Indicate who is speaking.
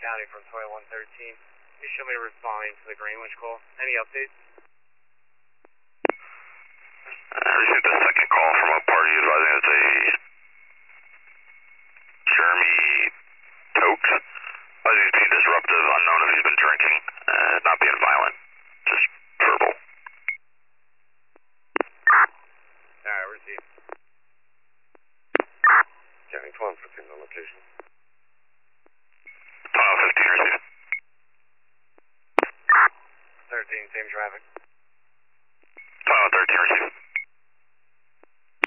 Speaker 1: County from 2113. You show me responding to the Greenwich call. Any updates?
Speaker 2: I received a second call from a party advising that Jeremy Tokes. He's being disruptive, unknown if he's been drinking, not being violent, just verbal.
Speaker 1: Alright, received. County 1215 on location.
Speaker 2: 1215 received.
Speaker 1: 13, same traffic.